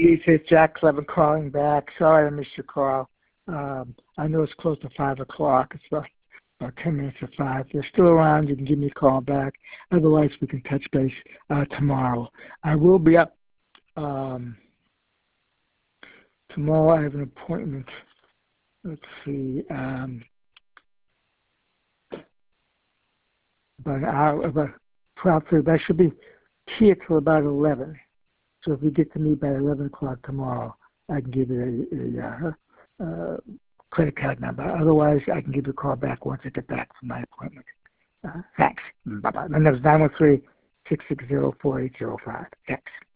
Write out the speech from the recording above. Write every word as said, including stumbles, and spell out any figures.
He says Jack Clevin calling back. Sorry I missed your call. Um, I know it's close to five o'clock. It's about, about ten minutes to five. If you're still around, you can give me a call back. Otherwise, we can touch base uh, tomorrow. I will be up um, tomorrow. I have an appointment. Let's see. Um, about an hour, about twelve thirty. That should be here till about eleven. So if you get to me by eleven o'clock tomorrow, I can give you a, a uh, uh, credit card number. Otherwise, I can give you a call back once I get back from my appointment. Uh, thanks. Bye-bye. My number is nine one three, six six zero, four eight zero five. Thanks.